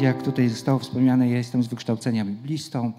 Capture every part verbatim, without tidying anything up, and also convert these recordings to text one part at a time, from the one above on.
jak tutaj zostało wspomniane, ja jestem z wykształcenia biblistą.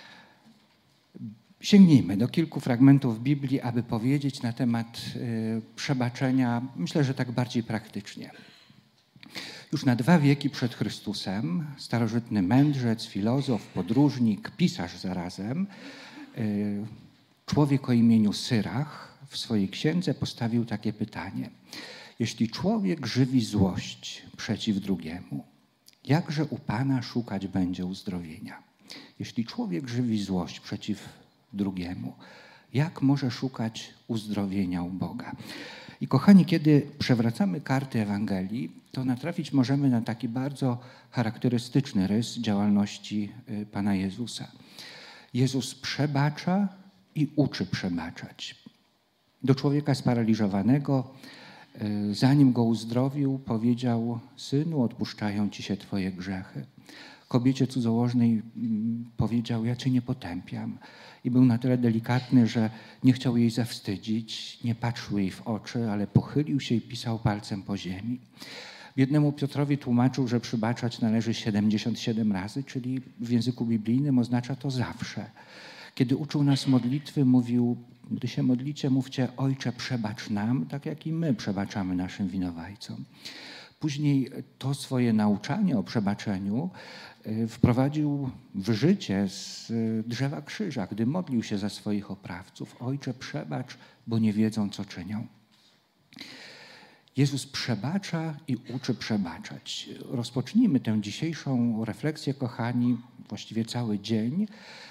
Sięgnijmy do kilku fragmentów Biblii, aby powiedzieć na temat y, przebaczenia, myślę, że tak bardziej praktycznie. Już na dwa wieki przed Chrystusem starożytny mędrzec, filozof, podróżnik, pisarz zarazem, y, człowiek o imieniu Syrach w swojej księdze postawił takie pytanie. Jeśli człowiek żywi złość przeciw drugiemu, jakże u Pana szukać będzie uzdrowienia? Jeśli człowiek żywi złość przeciw drugiemu, jak może szukać uzdrowienia u Boga? I kochani, kiedy przewracamy karty Ewangelii, to natrafić możemy na taki bardzo charakterystyczny rys działalności Pana Jezusa. Jezus przebacza i uczy przebaczać. Do człowieka sparaliżowanego, zanim go uzdrowił, powiedział: synu, odpuszczają ci się twoje grzechy. Kobiecie cudzołożnej powiedział: ja cię nie potępiam. I był na tyle delikatny, że nie chciał jej zawstydzić, nie patrzył jej w oczy, ale pochylił się i pisał palcem po ziemi. Biednemu Piotrowi tłumaczył, że przybaczać należy siedemdziesiąt siedem razy, czyli w języku biblijnym oznacza to zawsze. Kiedy uczył nas modlitwy, mówił: gdy się modlicie, mówcie: Ojcze, przebacz nam, tak jak i my przebaczamy naszym winowajcom. Później to swoje nauczanie o przebaczeniu wprowadził w życie z drzewa krzyża, gdy modlił się za swoich oprawców. Ojcze, przebacz, bo nie wiedzą, co czynią. Jezus przebacza i uczy przebaczać. Rozpocznijmy tę dzisiejszą refleksję, kochani, właściwie cały dzień,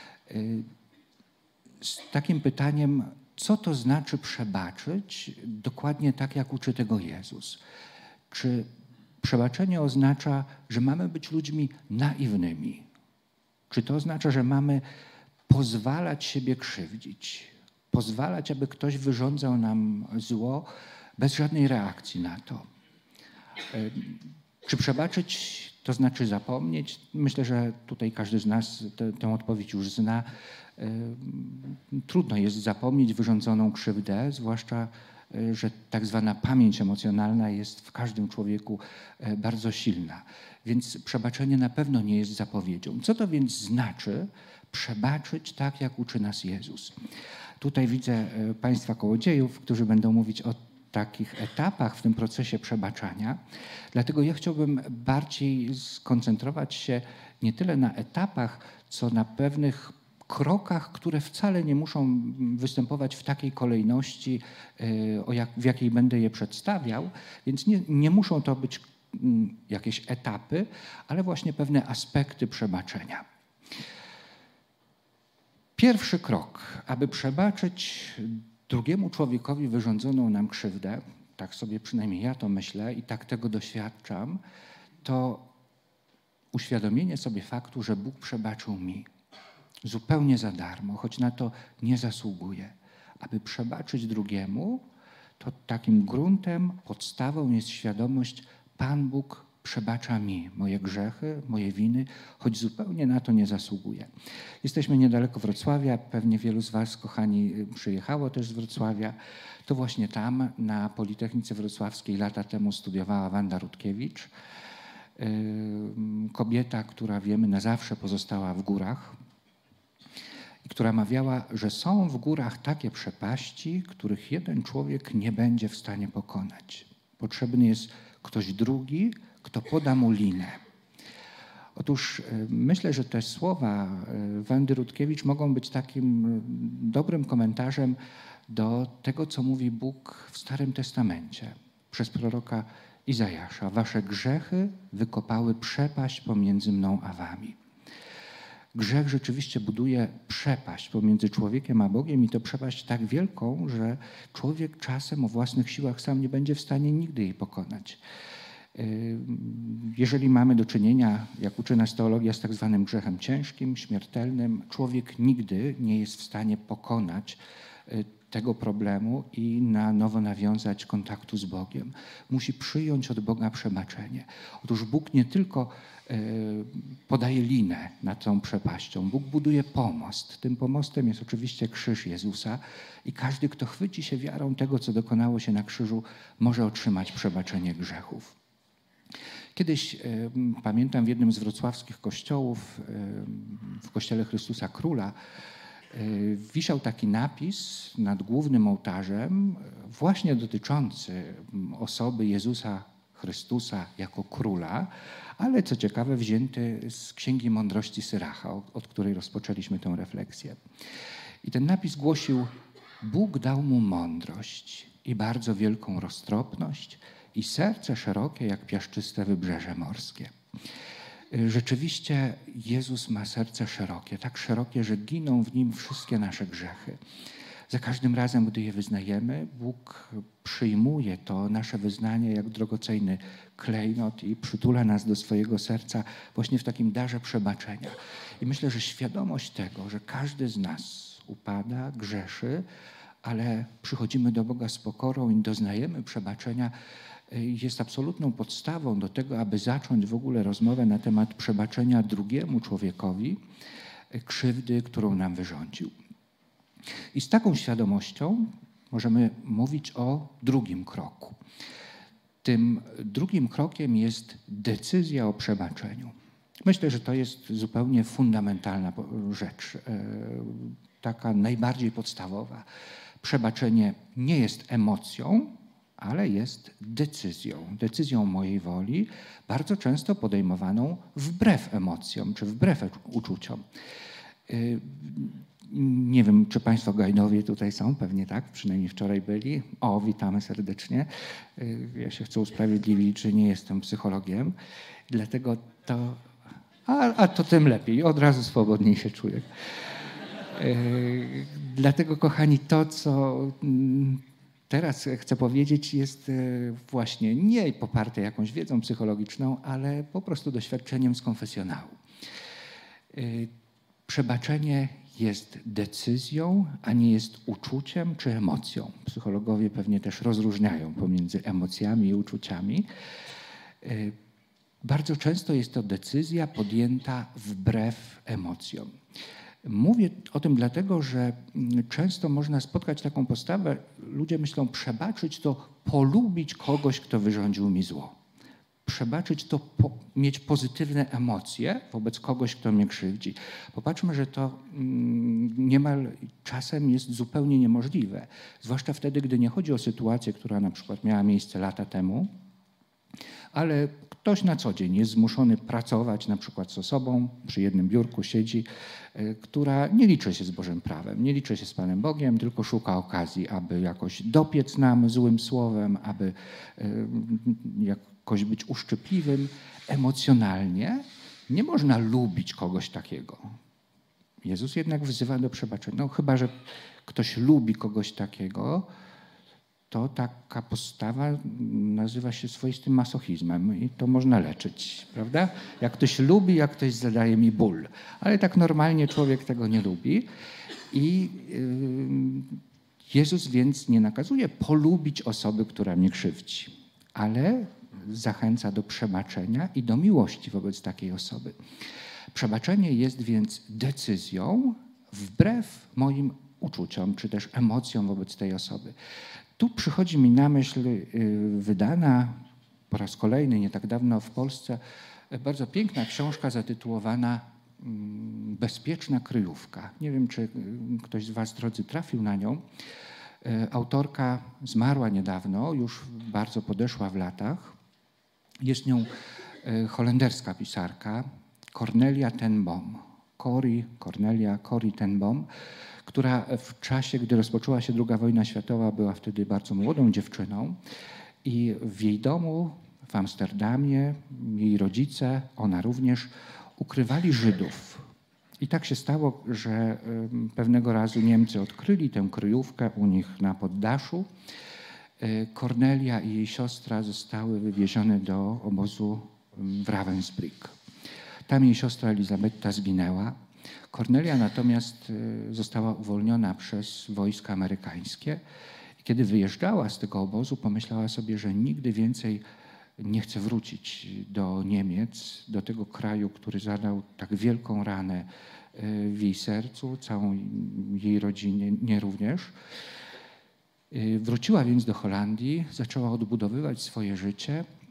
z takim pytaniem, co to znaczy przebaczyć, dokładnie tak, jak uczy tego Jezus. Czy przebaczenie oznacza, że mamy być ludźmi naiwnymi? Czy to oznacza, że mamy pozwalać siebie krzywdzić? Pozwalać, aby ktoś wyrządzał nam zło bez żadnej reakcji na to? Czy przebaczyć to znaczy zapomnieć? Myślę, że tutaj każdy z nas te, tę odpowiedź już zna. Trudno jest zapomnieć wyrządzoną krzywdę, zwłaszcza że tak zwana pamięć emocjonalna jest w każdym człowieku bardzo silna. Więc przebaczenie na pewno nie jest zapowiedzią. Co to więc znaczy przebaczyć tak, jak uczy nas Jezus? Tutaj widzę Państwa kołodziejów, którzy będą mówić o takich etapach w tym procesie przebaczania. Dlatego ja chciałbym bardziej skoncentrować się nie tyle na etapach, co na pewnych krokach, które wcale nie muszą występować w takiej kolejności, o jak, w jakiej będę je przedstawiał, więc nie, nie muszą to być jakieś etapy, ale właśnie pewne aspekty przebaczenia. Pierwszy krok, aby przebaczyć drugiemu człowiekowi wyrządzoną nam krzywdę, tak sobie przynajmniej ja to myślę i tak tego doświadczam, to uświadomienie sobie faktu, że Bóg przebaczył mi. Zupełnie za darmo, choć na to nie zasługuje. Aby przebaczyć drugiemu, to takim gruntem, podstawą jest świadomość: Pan Bóg przebacza mi moje grzechy, moje winy, choć zupełnie na to nie zasługuje. Jesteśmy niedaleko Wrocławia, pewnie wielu z was, kochani, przyjechało też z Wrocławia. To właśnie tam, na Politechnice Wrocławskiej lata temu studiowała Wanda Rutkiewicz. Kobieta, która wiemy na zawsze pozostała w górach, i która mawiała, że są w górach takie przepaści, których jeden człowiek nie będzie w stanie pokonać. Potrzebny jest ktoś drugi, kto poda mu linę. Otóż myślę, że te słowa Wandy Rutkiewicz mogą być takim dobrym komentarzem do tego, co mówi Bóg w Starym Testamencie przez proroka Izajasza. Wasze grzechy wykopały przepaść pomiędzy mną a wami. Grzech rzeczywiście buduje przepaść pomiędzy człowiekiem a Bogiem i to przepaść tak wielką, że człowiek czasem o własnych siłach sam nie będzie w stanie nigdy jej pokonać. Jeżeli mamy do czynienia, jak uczy nas teologia, z tak zwanym grzechem ciężkim, śmiertelnym, człowiek nigdy nie jest w stanie pokonać tego problemu i na nowo nawiązać kontaktu z Bogiem. Musi przyjąć od Boga przebaczenie. Otóż Bóg nie tylko podaje linę nad tą przepaścią. Bóg buduje pomost. Tym pomostem jest oczywiście krzyż Jezusa i każdy, kto chwyci się wiarą tego, co dokonało się na krzyżu, może otrzymać przebaczenie grzechów. Kiedyś, y, pamiętam, w jednym z wrocławskich kościołów, y, w kościele Chrystusa Króla, y, wisiał taki napis nad głównym ołtarzem, właśnie dotyczący osoby Jezusa Chrystusa jako króla, ale co ciekawe wzięty z Księgi Mądrości Syracha, od której rozpoczęliśmy tę refleksję. I ten napis głosił: Bóg dał mu mądrość i bardzo wielką roztropność i serce szerokie jak piaszczyste wybrzeże morskie. Rzeczywiście Jezus ma serce szerokie, tak szerokie, że giną w nim wszystkie nasze grzechy. Za każdym razem, gdy je wyznajemy, Bóg przyjmuje to nasze wyznanie jak drogocenny klejnot i przytula nas do swojego serca właśnie w takim darze przebaczenia. I myślę, że świadomość tego, że każdy z nas upada, grzeszy, ale przychodzimy do Boga z pokorą i doznajemy przebaczenia, jest absolutną podstawą do tego, aby zacząć w ogóle rozmowę na temat przebaczenia drugiemu człowiekowi krzywdy, którą nam wyrządził. I z taką świadomością możemy mówić o drugim kroku. Tym drugim krokiem jest decyzja o przebaczeniu. Myślę, że to jest zupełnie fundamentalna rzecz, taka najbardziej podstawowa. Przebaczenie nie jest emocją, ale jest decyzją, decyzją mojej woli, bardzo często podejmowaną wbrew emocjom czy wbrew uczuciom. Nie wiem, czy Państwo Gajnowie tutaj są, pewnie tak, przynajmniej wczoraj byli. O, witamy serdecznie. Ja się chcę usprawiedliwić, że nie jestem psychologiem, dlatego to, a, a to tym lepiej, od razu swobodniej się czuję. Dlatego, kochani, to, co teraz chcę powiedzieć, jest właśnie nie poparte jakąś wiedzą psychologiczną, ale po prostu doświadczeniem z konfesjonału. Przebaczenie jest decyzją, a nie jest uczuciem czy emocją. Psychologowie pewnie też rozróżniają pomiędzy emocjami i uczuciami. Bardzo często jest to decyzja podjęta wbrew emocjom. Mówię o tym dlatego, że często można spotkać taką postawę, ludzie myślą, przebaczyć to polubić kogoś, kto wyrządził mi zło. Przebaczyć to po, mieć pozytywne emocje wobec kogoś, kto mnie krzywdzi. Popatrzmy, że to mm, niemal czasem jest zupełnie niemożliwe. Zwłaszcza wtedy, gdy nie chodzi o sytuację, która na przykład miała miejsce lata temu, ale ktoś na co dzień jest zmuszony pracować na przykład z osobą, przy jednym biurku siedzi, która nie liczy się z Bożym prawem, nie liczy się z Panem Bogiem, tylko szuka okazji, aby jakoś dopiec nam złym słowem, aby jakoś być uszczypliwym emocjonalnie. Nie można lubić kogoś takiego. Jezus jednak wzywa do przebaczenia. No chyba że ktoś lubi kogoś takiego, to taka postawa nazywa się swoistym masochizmem i to można leczyć, prawda? Jak ktoś lubi, jak ktoś zadaje mi ból. Ale tak normalnie człowiek tego nie lubi. I Jezus więc nie nakazuje polubić osoby, która mnie krzywdzi, ale zachęca do przebaczenia i do miłości wobec takiej osoby. Przebaczenie jest więc decyzją wbrew moim uczuciom, czy też emocjom wobec tej osoby. Tu przychodzi mi na myśl wydana po raz kolejny, nie tak dawno w Polsce, bardzo piękna książka zatytułowana Bezpieczna kryjówka. Nie wiem, czy ktoś z Was, drodzy, trafił na nią. Autorka zmarła niedawno, już bardzo podeszła w latach. Jest nią holenderska pisarka Cornelia ten Boom. Corrie, Cornelia, Corrie ten Boom, która w czasie, gdy rozpoczęła się druga wojna światowa, była wtedy bardzo młodą dziewczyną i w jej domu w Amsterdamie jej rodzice, ona również, ukrywali Żydów. I tak się stało, że pewnego razu Niemcy odkryli tę kryjówkę u nich na poddaszu. Cornelia i jej siostra zostały wywiezione do obozu w Ravensbrück. Tam jej siostra Elizabetta zginęła. Cornelia natomiast została uwolniona przez wojska amerykańskie. Kiedy wyjeżdżała z tego obozu, pomyślała sobie, że nigdy więcej nie chce wrócić do Niemiec, do tego kraju, który zadał tak wielką ranę w jej sercu, całą jej rodzinie również. Wróciła więc do Holandii, zaczęła odbudowywać swoje życie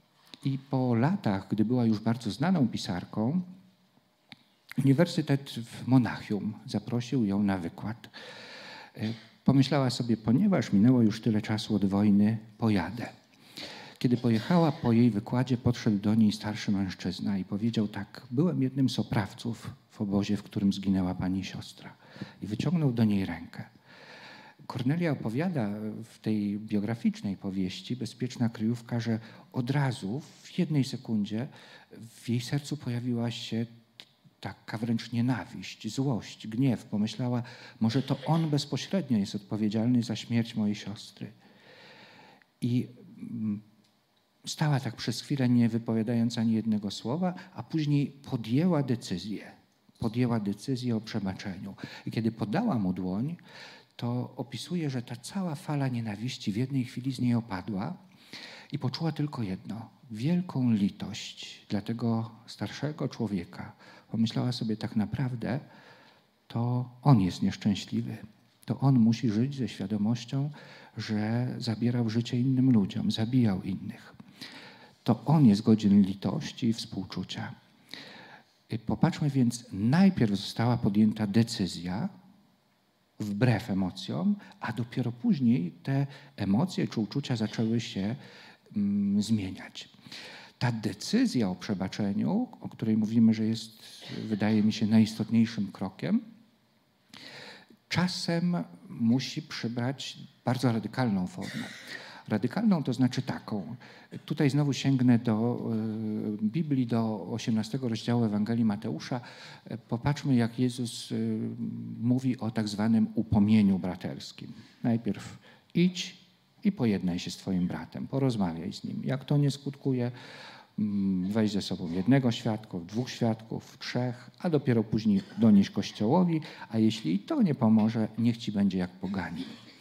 I po latach, gdy była już bardzo znaną pisarką, Uniwersytet w Monachium zaprosił ją na wykład. Pomyślała sobie, ponieważ minęło już tyle czasu od wojny, pojadę. Kiedy pojechała, po jej wykładzie podszedł do niej starszy mężczyzna i powiedział tak: byłem jednym z oprawców w obozie, w którym zginęła pani siostra. I wyciągnął do niej rękę. Kornelia opowiada w tej biograficznej powieści Bezpieczna kryjówka, że od razu, w jednej sekundzie, w jej sercu pojawiła się taka wręcz nienawiść, złość, gniew. Pomyślała, może to on bezpośrednio jest odpowiedzialny za śmierć mojej siostry. I stała tak przez chwilę, nie wypowiadając ani jednego słowa, a później podjęła decyzję. Podjęła decyzję o przebaczeniu. I kiedy podała mu dłoń, to opisuje, że ta cała fala nienawiści w jednej chwili z niej opadła i poczuła tylko jedno, wielką litość dla tego starszego człowieka. Pomyślała sobie, tak naprawdę to on jest nieszczęśliwy. To on musi żyć ze świadomością, że zabierał życie innym ludziom, zabijał innych. To on jest godzien litości i współczucia. I popatrzmy więc, najpierw została podjęta decyzja, wbrew emocjom, a dopiero później te emocje czy uczucia zaczęły się mm, zmieniać. Ta decyzja o przebaczeniu, o której mówimy, że jest, wydaje mi się, najistotniejszym krokiem, czasem musi przybrać bardzo radykalną formę. Radykalną to znaczy taką. Tutaj znowu sięgnę do y, Biblii, do osiemnastego rozdziału Ewangelii Mateusza. Popatrzmy, jak Jezus y, mówi o tak zwanym upomnieniu braterskim. Najpierw idź i pojednaj się z twoim bratem, porozmawiaj z nim. Jak to nie skutkuje, weź ze sobą jednego świadka, dwóch świadków, trzech, a dopiero później donieś Kościołowi, a jeśli i to nie pomoże, niech ci będzie jak poganin.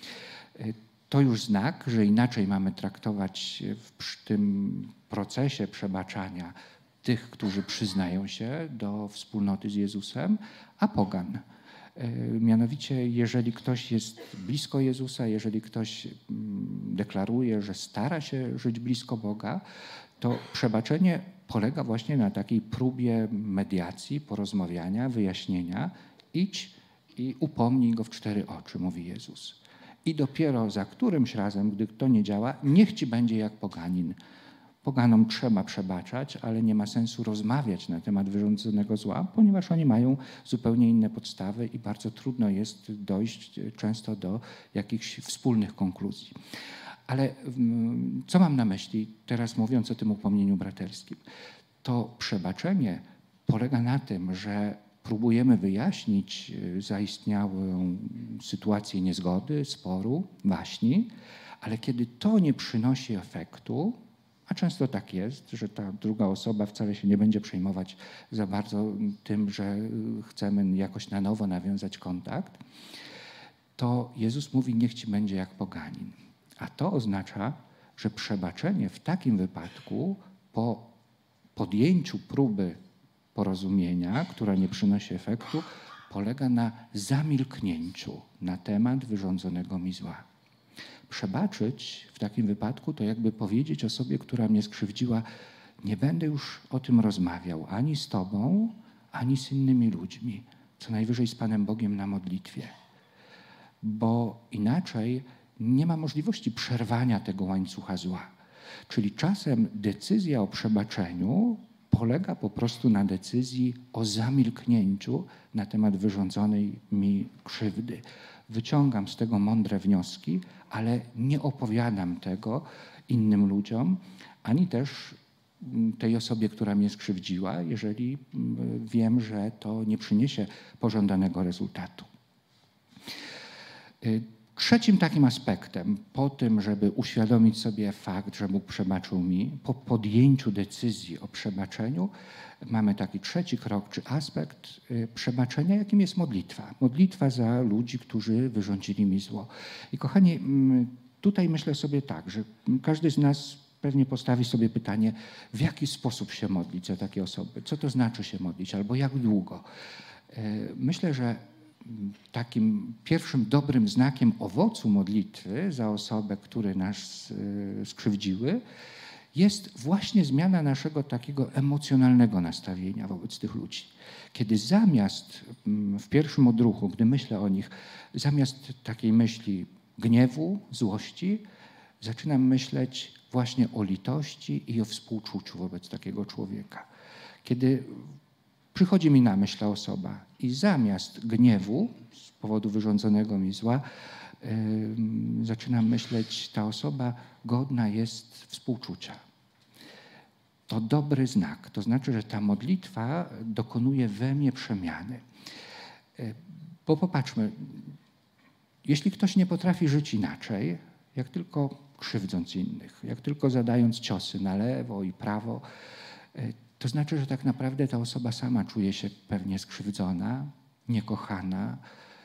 To już znak, że inaczej mamy traktować w tym procesie przebaczania tych, którzy przyznają się do wspólnoty z Jezusem, a pogan. Mianowicie, jeżeli ktoś jest blisko Jezusa, jeżeli ktoś deklaruje, że stara się żyć blisko Boga, to przebaczenie polega właśnie na takiej próbie mediacji, porozmawiania, wyjaśnienia. Idź i upomnij go w cztery oczy, mówi Jezus. I dopiero za którymś razem, gdy to nie działa, niech ci będzie jak poganin. Poganom trzeba przebaczać, ale nie ma sensu rozmawiać na temat wyrządzonego zła, ponieważ oni mają zupełnie inne podstawy i bardzo trudno jest dojść często do jakichś wspólnych konkluzji. Ale co mam na myśli teraz, mówiąc o tym upomnieniu braterskim? To przebaczenie polega na tym, że próbujemy wyjaśnić zaistniałą sytuację niezgody, sporu, waśni, ale kiedy to nie przynosi efektu, a często tak jest, że ta druga osoba wcale się nie będzie przejmować za bardzo tym, że chcemy jakoś na nowo nawiązać kontakt, to Jezus mówi, niech ci będzie jak poganin. A to oznacza, że przebaczenie w takim wypadku po podjęciu próby porozumienia, która nie przynosi efektu, polega na zamilknięciu na temat wyrządzonego mi zła. Przebaczyć w takim wypadku to jakby powiedzieć osobie, która mnie skrzywdziła, nie będę już o tym rozmawiał ani z tobą, ani z innymi ludźmi, co najwyżej z Panem Bogiem na modlitwie. Bo inaczej nie ma możliwości przerwania tego łańcucha zła. Czyli czasem decyzja o przebaczeniu polega po prostu na decyzji o zamilknięciu na temat wyrządzonej mi krzywdy. Wyciągam z tego mądre wnioski, ale nie opowiadam tego innym ludziom, ani też tej osobie, która mnie skrzywdziła, jeżeli wiem, że to nie przyniesie pożądanego rezultatu. Trzecim takim aspektem, po tym, żeby uświadomić sobie fakt, że Bóg przebaczył mi, po podjęciu decyzji o przebaczeniu, mamy taki trzeci krok, czy aspekt przebaczenia, jakim jest modlitwa. Modlitwa za ludzi, którzy wyrządzili mi zło. I kochani, tutaj myślę sobie tak, że każdy z nas pewnie postawi sobie pytanie, w jaki sposób się modlić za takie osoby, co to znaczy się modlić, albo jak długo. Myślę, że takim pierwszym dobrym znakiem owocu modlitwy za osobę, które nas skrzywdziły, jest właśnie zmiana naszego takiego emocjonalnego nastawienia wobec tych ludzi. Kiedy zamiast, w pierwszym odruchu, gdy myślę o nich, zamiast takiej myśli gniewu, złości, zaczynam myśleć właśnie o litości i o współczuciu wobec takiego człowieka. Kiedy przychodzi mi na myśl ta osoba i zamiast gniewu z powodu wyrządzonego mi zła, yy, zaczynam myśleć, ta osoba godna jest współczucia. To dobry znak. To znaczy, że ta modlitwa dokonuje we mnie przemiany. Yy, bo popatrzmy, jeśli ktoś nie potrafi żyć inaczej, jak tylko krzywdząc innych, jak tylko zadając ciosy na lewo i prawo, yy, to znaczy, że tak naprawdę ta osoba sama czuje się pewnie skrzywdzona, niekochana,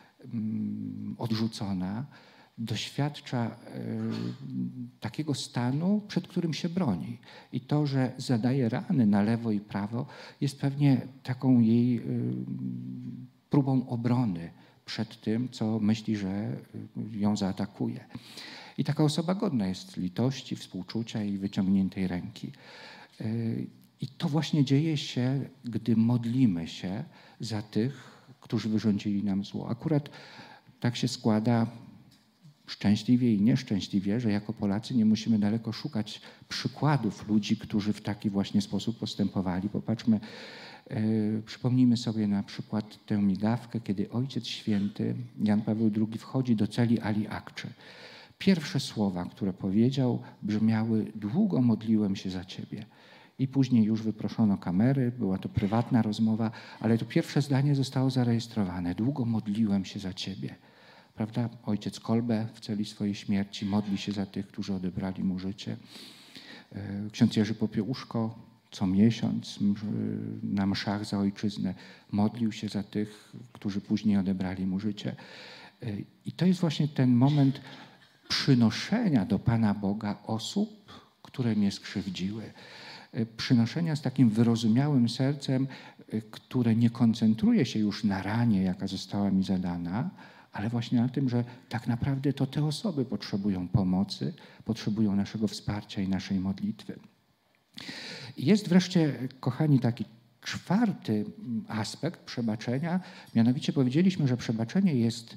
odrzucona, doświadcza takiego stanu, przed którym się broni. I to, że zadaje rany na lewo i prawo, jest pewnie taką jej próbą obrony przed tym, co myśli, że ją zaatakuje. I taka osoba godna jest litości, współczucia i wyciągniętej ręki. I to właśnie dzieje się, gdy modlimy się za tych, którzy wyrządzili nam zło. Akurat tak się składa, szczęśliwie i nieszczęśliwie, że jako Polacy nie musimy daleko szukać przykładów ludzi, którzy w taki właśnie sposób postępowali. Popatrzmy, yy, przypomnijmy sobie na przykład tę migawkę, kiedy Ojciec Święty Jan Paweł drugi wchodzi do celi Ali Akczy. Pierwsze słowa, które powiedział, brzmiały: długo modliłem się za Ciebie. I później już wyproszono kamery, była to prywatna rozmowa, ale to pierwsze zdanie zostało zarejestrowane. Długo modliłem się za Ciebie. Prawda? Ojciec Kolbe w celi swojej śmierci modli się za tych, którzy odebrali mu życie. Ksiądz Jerzy Popiełuszko co miesiąc na mszach za ojczyznę modlił się za tych, którzy później odebrali mu życie. I to jest właśnie ten moment przynoszenia do Pana Boga osób, które mnie skrzywdziły. Przynoszenia z takim wyrozumiałym sercem, które nie koncentruje się już na ranie, jaka została mi zadana, ale właśnie na tym, że tak naprawdę to te osoby potrzebują pomocy, potrzebują naszego wsparcia i naszej modlitwy. Jest wreszcie, kochani, taki czwarty aspekt przebaczenia, mianowicie powiedzieliśmy, że przebaczenie jest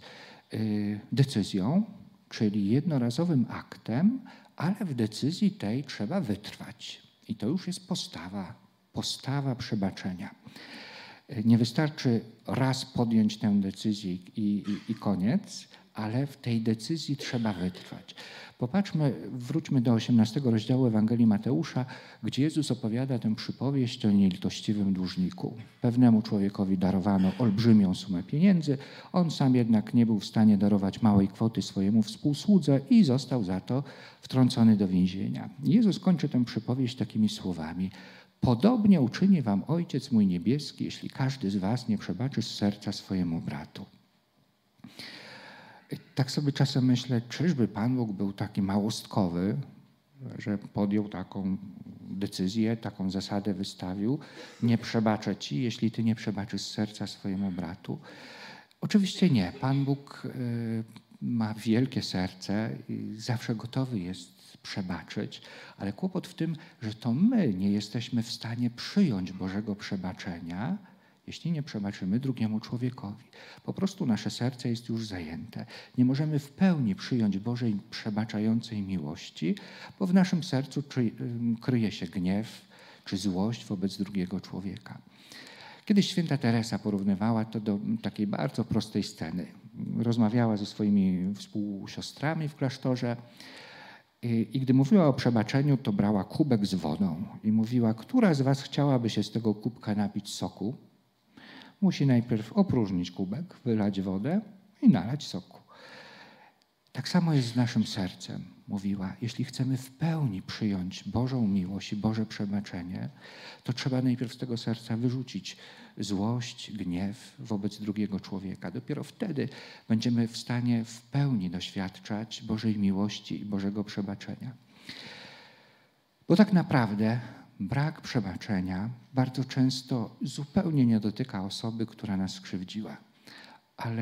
decyzją, czyli jednorazowym aktem, ale w decyzji tej trzeba wytrwać. I to już jest postawa, postawa przebaczenia. Nie wystarczy raz podjąć tę decyzję i, i, i koniec, ale w tej decyzji trzeba wytrwać. Popatrzmy, wróćmy do osiemnastego rozdziału Ewangelii Mateusza, gdzie Jezus opowiada tę przypowieść o nielitościwym dłużniku. Pewnemu człowiekowi darowano olbrzymią sumę pieniędzy, on sam jednak nie był w stanie darować małej kwoty swojemu współsłudze i został za to wtrącony do więzienia. Jezus kończy tę przypowieść takimi słowami: podobnie uczyni wam Ojciec mój niebieski, jeśli każdy z was nie przebaczy z serca swojemu bratu. Tak sobie czasem myślę, czyżby Pan Bóg był taki małostkowy, że podjął taką decyzję, taką zasadę wystawił: nie przebaczę ci, jeśli ty nie przebaczysz z serca swojemu bratu. Oczywiście nie. Pan Bóg ma wielkie serce i zawsze gotowy jest przebaczyć, ale kłopot w tym, że to my nie jesteśmy w stanie przyjąć Bożego przebaczenia, jeśli nie przebaczymy drugiemu człowiekowi. Po prostu nasze serce jest już zajęte. Nie możemy w pełni przyjąć Bożej przebaczającej miłości, bo w naszym sercu kryje się gniew czy złość wobec drugiego człowieka. Kiedyś święta Teresa porównywała to do takiej bardzo prostej sceny. Rozmawiała ze swoimi współsiostrami w klasztorze i, i gdy mówiła o przebaczeniu, to brała kubek z wodą i mówiła: która z was chciałaby się z tego kubka napić soku? Musi najpierw opróżnić kubek, wylać wodę i nalać soku. Tak samo jest z naszym sercem, mówiła. Jeśli chcemy w pełni przyjąć Bożą miłość i Boże przebaczenie, to trzeba najpierw z tego serca wyrzucić złość, gniew wobec drugiego człowieka. Dopiero wtedy będziemy w stanie w pełni doświadczać Bożej miłości i Bożego przebaczenia. Bo tak naprawdę brak przebaczenia bardzo często zupełnie nie dotyka osoby, która nas skrzywdziła. Ale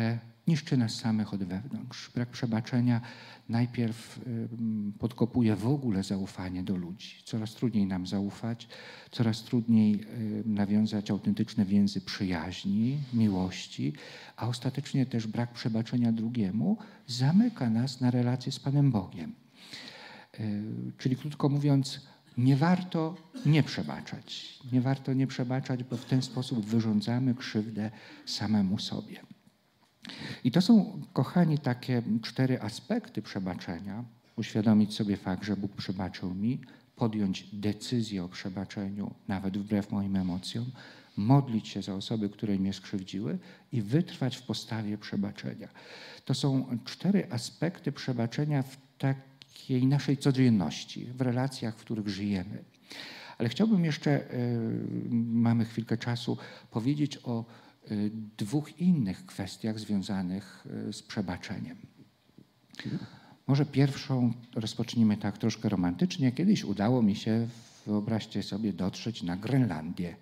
niszczy nas samych od wewnątrz. Brak przebaczenia najpierw podkopuje w ogóle zaufanie do ludzi. Coraz trudniej nam zaufać, coraz trudniej nawiązać autentyczne więzy przyjaźni, miłości, a ostatecznie też brak przebaczenia drugiemu zamyka nas na relacje z Panem Bogiem. Czyli krótko mówiąc, nie warto nie przebaczać. Nie warto nie przebaczać, bo w ten sposób wyrządzamy krzywdę samemu sobie. I to są, kochani, takie cztery aspekty przebaczenia. Uświadomić sobie fakt, że Bóg przebaczył mi, podjąć decyzję o przebaczeniu, nawet wbrew moim emocjom, modlić się za osoby, które mnie skrzywdziły i wytrwać w postawie przebaczenia. To są cztery aspekty przebaczenia w takiej naszej codzienności, w relacjach, w których żyjemy. Ale chciałbym jeszcze, mamy chwilkę czasu, powiedzieć o dwóch innych kwestiach związanych z przebaczeniem. Może pierwszą rozpocznijmy tak troszkę romantycznie. Kiedyś udało mi się, wyobraźcie sobie, dotrzeć na Grenlandię.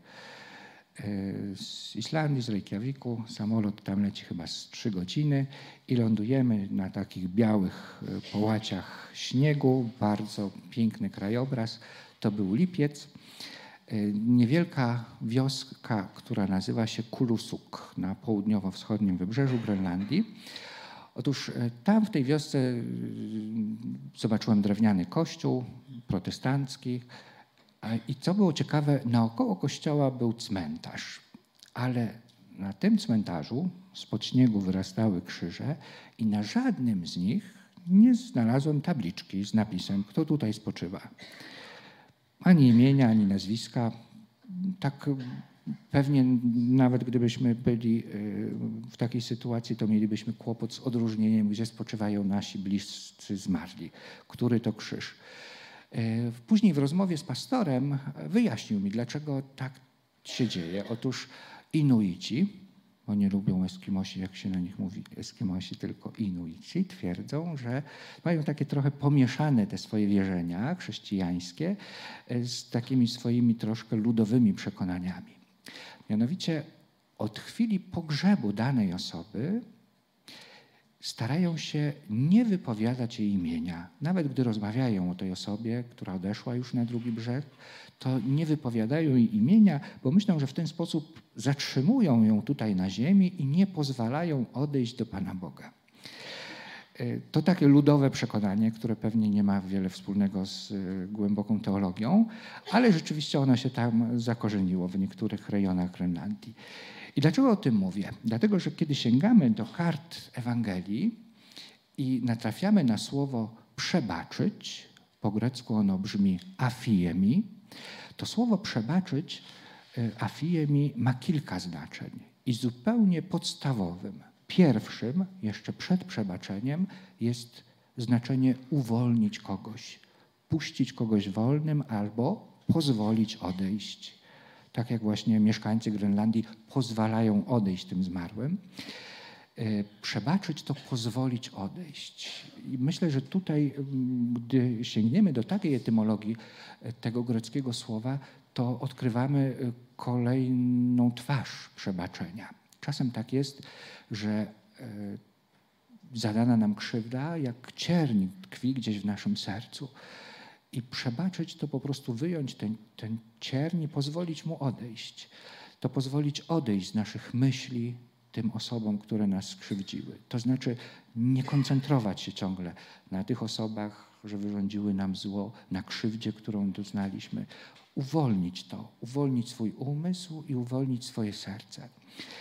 Z Islandii, z Reykjaviku, samolot tam leci chyba z trzy godziny i lądujemy na takich białych połaciach śniegu, bardzo piękny krajobraz. To był lipiec. Niewielka wioska, która nazywa się Kulusuk na południowo-wschodnim wybrzeżu Grenlandii. Otóż tam w tej wiosce zobaczyłem drewniany kościół protestancki i co było ciekawe, naokoło kościoła był cmentarz, ale na tym cmentarzu spod śniegu wyrastały krzyże i na żadnym z nich nie znalazłem tabliczki z napisem, kto tutaj spoczywa. Ani imienia, ani nazwiska. Tak pewnie nawet gdybyśmy byli w takiej sytuacji, to mielibyśmy kłopot z odróżnieniem, gdzie spoczywają nasi bliscy zmarli, który to krzyż. Później w rozmowie z pastorem wyjaśnił mi, dlaczego tak się dzieje. Otóż Inuici, bo nie lubią Eskimosi, jak się na nich mówi Eskimosi, tylko Inuici, twierdzą, że mają takie trochę pomieszane te swoje wierzenia chrześcijańskie z takimi swoimi troszkę ludowymi przekonaniami. Mianowicie od chwili pogrzebu danej osoby starają się nie wypowiadać jej imienia. Nawet gdy rozmawiają o tej osobie, która odeszła już na drugi brzeg, to nie wypowiadają jej imienia, bo myślą, że w ten sposób zatrzymują ją tutaj na ziemi i nie pozwalają odejść do Pana Boga. To takie ludowe przekonanie, które pewnie nie ma wiele wspólnego z głęboką teologią, ale rzeczywiście ono się tam zakorzeniło w niektórych rejonach Grenlandii. I dlaczego o tym mówię? Dlatego, że kiedy sięgamy do kart Ewangelii i natrafiamy na słowo przebaczyć, po grecku ono brzmi afiemi, to słowo przebaczyć, afiemi, ma kilka znaczeń i zupełnie podstawowym, pierwszym, jeszcze przed przebaczeniem, jest znaczenie uwolnić kogoś, puścić kogoś wolnym albo pozwolić odejść. Tak jak właśnie mieszkańcy Grenlandii pozwalają odejść tym zmarłym. Przebaczyć to pozwolić odejść. I myślę, że tutaj, gdy sięgniemy do takiej etymologii tego greckiego słowa, to odkrywamy kolejną twarz przebaczenia. Czasem tak jest, że zadana nam krzywda jak cierń tkwi gdzieś w naszym sercu. I przebaczyć to po prostu wyjąć ten, ten cierń i pozwolić mu odejść. To pozwolić odejść z naszych myśli tym osobom, które nas skrzywdziły. To znaczy nie koncentrować się ciągle na tych osobach, że wyrządziły nam zło, na krzywdzie, którą doznaliśmy. Uwolnić to, uwolnić swój umysł i uwolnić swoje serce.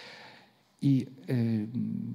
I yy,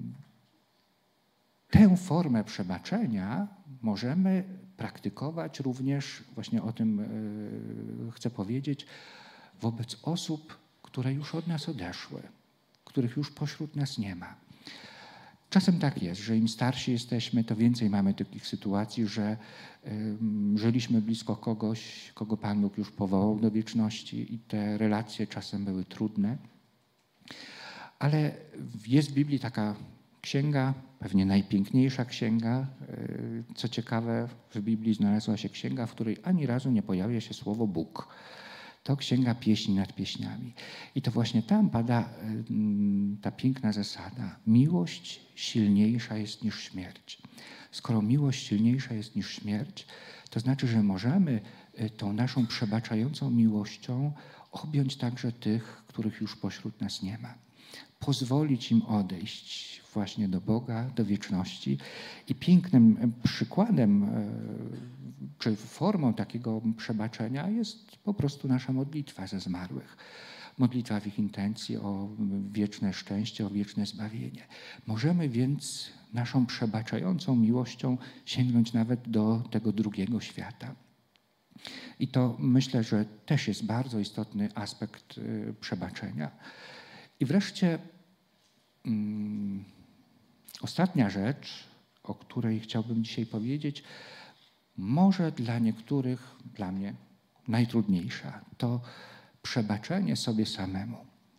tę formę przebaczenia możemy praktykować również, właśnie o tym yy, chcę powiedzieć, wobec osób, które już od nas odeszły, których już pośród nas nie ma. Czasem tak jest, że im starsi jesteśmy, to więcej mamy takich sytuacji, że y, żyliśmy blisko kogoś, kogo Pan Bóg już powołał do wieczności i te relacje czasem były trudne. Ale jest w Biblii taka księga, pewnie najpiękniejsza księga. Y, co ciekawe, w Biblii znalazła się księga, w której ani razu nie pojawia się słowo Bóg. To księga pieśni nad pieśniami. I to właśnie tam pada ta piękna zasada. Miłość silniejsza jest niż śmierć. Skoro miłość silniejsza jest niż śmierć, to znaczy, że możemy tą naszą przebaczającą miłością objąć także tych, których już pośród nas nie ma. Pozwolić im odejść właśnie do Boga, do wieczności. I pięknym przykładem czy formą takiego przebaczenia jest po prostu nasza modlitwa za zmarłych. Modlitwa w ich intencji o wieczne szczęście, o wieczne zbawienie. Możemy więc naszą przebaczającą miłością sięgnąć nawet do tego drugiego świata. I to myślę, że też jest bardzo istotny aspekt przebaczenia. I wreszcie um, ostatnia rzecz, o której chciałbym dzisiaj powiedzieć, może dla niektórych, dla mnie najtrudniejsza, to przebaczenie sobie samemu.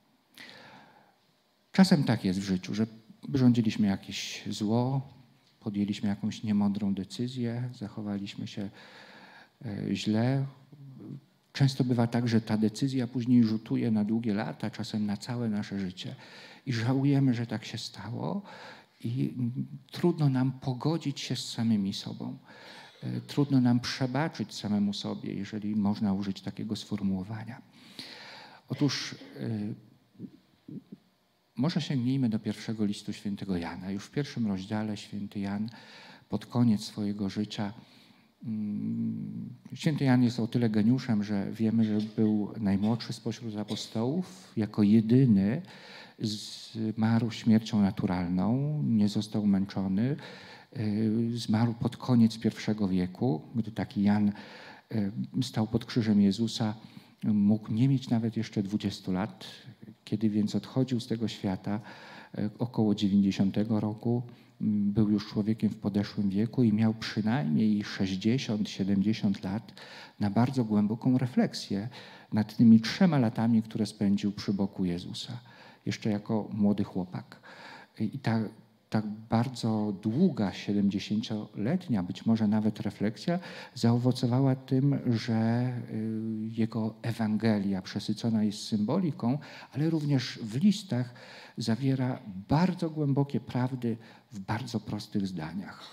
Czasem tak jest w życiu, że wyrządziliśmy jakieś zło, podjęliśmy jakąś niemądrą decyzję, zachowaliśmy się źle. Często bywa tak, że ta decyzja później rzutuje na długie lata, czasem na całe nasze życie. I żałujemy, że tak się stało i trudno nam pogodzić się z samymi sobą. Trudno nam przebaczyć samemu sobie, jeżeli można użyć takiego sformułowania. Otóż yy, może sięgnijmy do pierwszego listu świętego Jana. Już w pierwszym rozdziale święty Jan pod koniec swojego życia. Yy, święty Jan jest o tyle geniuszem, że wiemy, że był najmłodszy spośród apostołów, jako jedyny zmarł śmiercią naturalną, nie został męczony. Zmarł pod koniec pierwszego wieku, gdy taki Jan stał pod krzyżem Jezusa, mógł nie mieć nawet jeszcze dwudziestu lat. Kiedy więc odchodził z tego świata około dziewięćdziesiątego roku, był już człowiekiem w podeszłym wieku i miał przynajmniej sześćdziesiąt siedemdziesiąt lat na bardzo głęboką refleksję nad tymi trzema latami, które spędził przy boku Jezusa, jeszcze jako młody chłopak. I ta Tak bardzo długa, siedemdziesięcioletnia, być może nawet refleksja zaowocowała tym, że jego Ewangelia przesycona jest symboliką, ale również w listach zawiera bardzo głębokie prawdy w bardzo prostych zdaniach.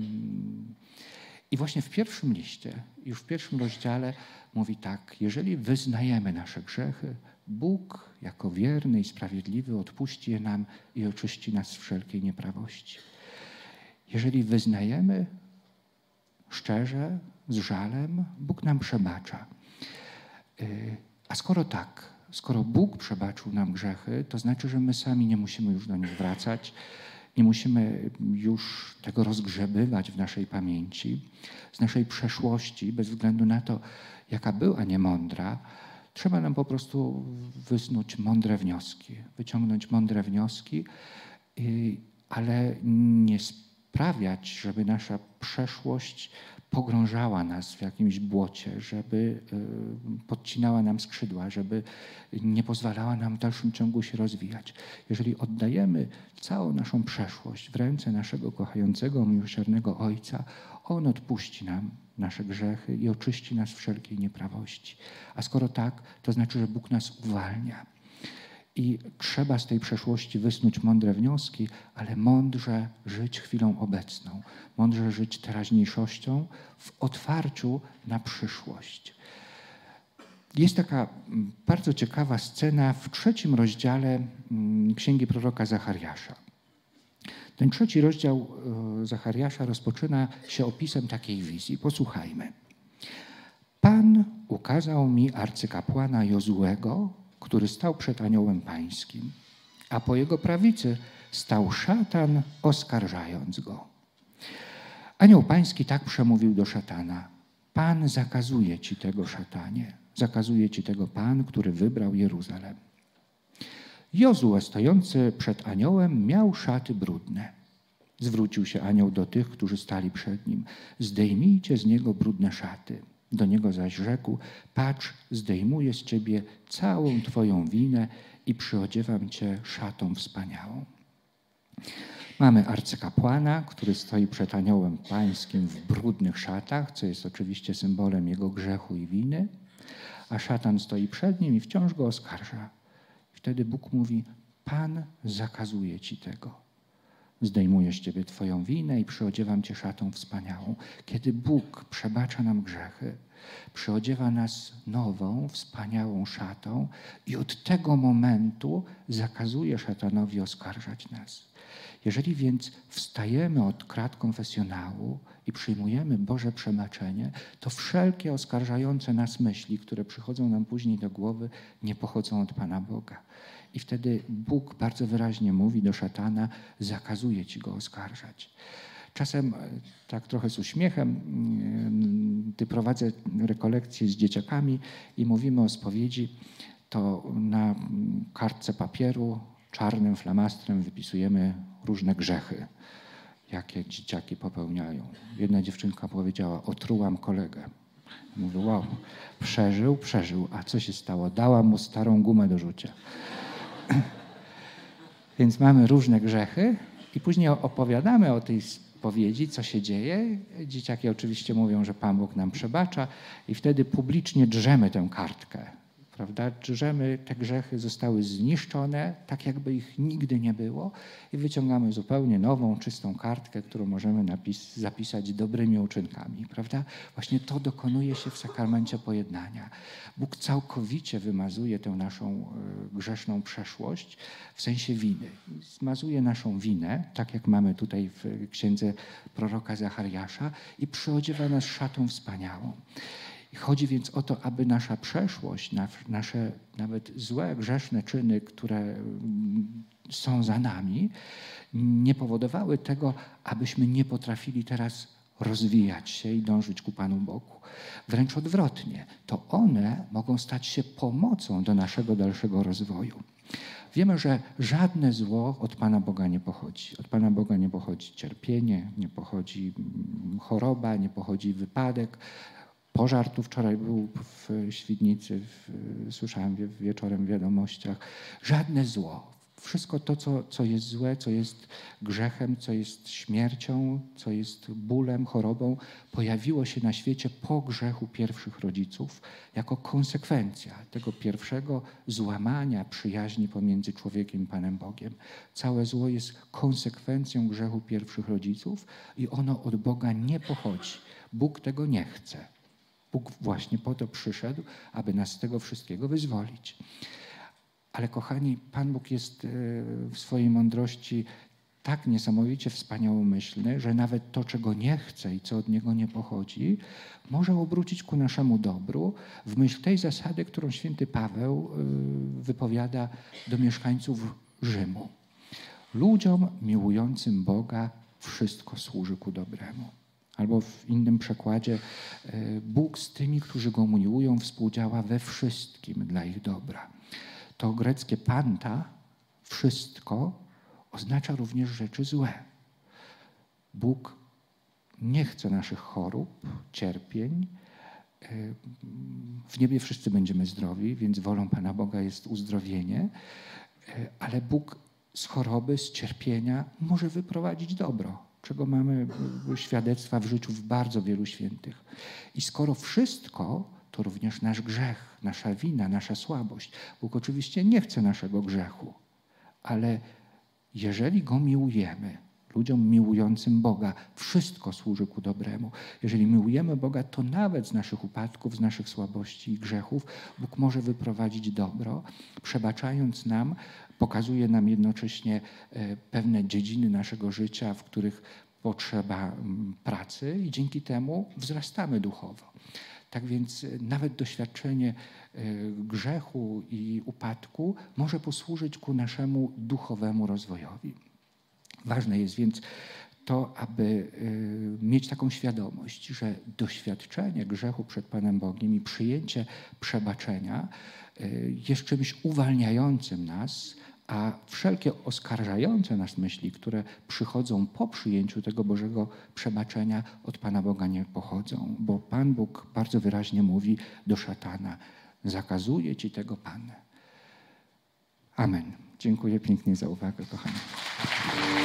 I właśnie w pierwszym liście, już w pierwszym rozdziale mówi tak: jeżeli wyznajemy nasze grzechy, Bóg jako wierny i sprawiedliwy odpuści je nam i oczyści nas z wszelkiej nieprawości. Jeżeli wyznajemy szczerze, z żalem, Bóg nam przebacza. A skoro tak, skoro Bóg przebaczył nam grzechy, to znaczy, że my sami nie musimy już do nich wracać, nie musimy już tego rozgrzebywać w naszej pamięci, z naszej przeszłości, bez względu na to, jaka była niemądra. Trzeba nam po prostu wysnuć mądre wnioski, wyciągnąć mądre wnioski, ale nie sprawiać, żeby nasza przeszłość pogrążała nas w jakimś błocie, żeby podcinała nam skrzydła, żeby nie pozwalała nam w dalszym ciągu się rozwijać. Jeżeli oddajemy całą naszą przeszłość w ręce naszego kochającego, miłosiernego Ojca, On odpuści nam nasze grzechy i oczyści nas wszelkiej nieprawości. A skoro tak, to znaczy, że Bóg nas uwalnia. I trzeba z tej przeszłości wysnuć mądre wnioski, ale mądrze żyć chwilą obecną, mądrze żyć teraźniejszością w otwarciu na przyszłość. Jest taka bardzo ciekawa scena w trzecim rozdziale Księgi proroka Zachariasza. Ten trzeci rozdział Zachariasza rozpoczyna się opisem takiej wizji. Posłuchajmy. Pan ukazał mi arcykapłana Jozuego, który stał przed aniołem pańskim, a po jego prawicy stał szatan, oskarżając go. Anioł pański tak przemówił do szatana: Pan zakazuje ci tego, szatanie, zakazuje ci tego Pan, który wybrał Jeruzalem. Jozue, stojący przed aniołem, miał szaty brudne. Zwrócił się anioł do tych, którzy stali przed nim: zdejmijcie z niego brudne szaty. Do niego zaś rzekł: patrz, zdejmuję z ciebie całą twoją winę i przyodziewam cię szatą wspaniałą. Mamy arcykapłana, który stoi przed aniołem pańskim w brudnych szatach, co jest oczywiście symbolem jego grzechu i winy. a szatan stoi przed nim i wciąż go oskarża. Wtedy Bóg mówi, Pan zakazuje ci tego. Zdejmuję z ciebie twoją winę i przyodziewam cię szatą wspaniałą. Kiedy Bóg przebacza nam grzechy, przyodziewa nas nową, wspaniałą szatą i od tego momentu zakazuje szatanowi oskarżać nas. Jeżeli więc wstajemy od krat konfesjonału i przyjmujemy Boże przebaczenie, to wszelkie oskarżające nas myśli, które przychodzą nam później do głowy, nie pochodzą od Pana Boga. I wtedy Bóg bardzo wyraźnie mówi do szatana, zakazuje ci go oskarżać. Czasem, tak trochę z uśmiechem, gdy prowadzę rekolekcje z dzieciakami i mówimy o spowiedzi, to na kartce papieru czarnym flamastrem wypisujemy różne grzechy, jakie dzieciaki popełniają. Jedna dziewczynka powiedziała, otrułam kolegę. Mówię, wow, przeżył, przeżył, a co się stało? Dałam mu starą gumę do rzucia. Więc mamy różne grzechy i później opowiadamy o tej spowiedzi, co się dzieje. Dzieciaki oczywiście mówią, że Pan Bóg nam przebacza i wtedy publicznie drzemy tę kartkę. Prawda? Drzemy, te grzechy zostały zniszczone, tak jakby ich nigdy nie było i wyciągamy zupełnie nową, czystą kartkę, którą możemy napis, zapisać dobrymi uczynkami. Prawda? Właśnie to dokonuje się w sakramencie pojednania. Bóg całkowicie wymazuje tę naszą grzeszną przeszłość w sensie winy. Zmazuje naszą winę, tak jak mamy tutaj w księdze proroka Zachariasza i przyodziewa nas szatą wspaniałą. Chodzi więc o to, aby nasza przeszłość, nasze nawet złe, grzeszne czyny, które są za nami, nie powodowały tego, abyśmy nie potrafili teraz rozwijać się i dążyć ku Panu Bogu. Wręcz odwrotnie, to one mogą stać się pomocą do naszego dalszego rozwoju. Wiemy, że żadne zło od Pana Boga nie pochodzi. Od Pana Boga nie pochodzi cierpienie, nie pochodzi choroba, nie pochodzi wypadek. Pożar tu wczoraj był w Świdnicy, w, słyszałem wieczorem w wiadomościach. Żadne zło. Wszystko to, co, co jest złe, co jest grzechem, co jest śmiercią, co jest bólem, chorobą, pojawiło się na świecie po grzechu pierwszych rodziców jako konsekwencja tego pierwszego złamania przyjaźni pomiędzy człowiekiem i Panem Bogiem. Całe zło jest konsekwencją grzechu pierwszych rodziców i ono od Boga nie pochodzi. Bóg tego nie chce. Bóg właśnie po to przyszedł, aby nas z tego wszystkiego wyzwolić. Ale kochani, Pan Bóg jest w swojej mądrości tak niesamowicie wspaniałomyślny, że nawet to, czego nie chce i co od Niego nie pochodzi, może obrócić ku naszemu dobru w myśl tej zasady, którą święty Paweł wypowiada do mieszkańców Rzymu. Ludziom miłującym Boga wszystko służy ku dobremu. Albo w innym przekładzie, Bóg z tymi, którzy Go miłują, współdziała we wszystkim dla ich dobra. To greckie panta, wszystko, oznacza również rzeczy złe. Bóg nie chce naszych chorób, cierpień. W niebie wszyscy będziemy zdrowi, więc wolą Pana Boga jest uzdrowienie, ale Bóg z choroby, z cierpienia może wyprowadzić dobro, czego mamy świadectwa w życiu w bardzo wielu świętych. I skoro wszystko, to również nasz grzech, nasza wina, nasza słabość. Bóg oczywiście nie chce naszego grzechu, ale jeżeli Go miłujemy, ludziom miłującym Boga, wszystko służy ku dobremu. Jeżeli miłujemy Boga, to nawet z naszych upadków, z naszych słabości i grzechów Bóg może wyprowadzić dobro, przebaczając nam, pokazuje nam jednocześnie pewne dziedziny naszego życia, w których potrzeba pracy i dzięki temu wzrastamy duchowo. Tak więc nawet doświadczenie grzechu i upadku może posłużyć ku naszemu duchowemu rozwojowi. Ważne jest więc to, aby mieć taką świadomość, że doświadczenie grzechu przed Panem Bogiem i przyjęcie przebaczenia jest czymś uwalniającym nas, a wszelkie oskarżające nas myśli, które przychodzą po przyjęciu tego Bożego przebaczenia, od Pana Boga nie pochodzą, bo Pan Bóg bardzo wyraźnie mówi do szatana: zakazuje ci tego, Pan. Amen. Dziękuję pięknie za uwagę, kochani.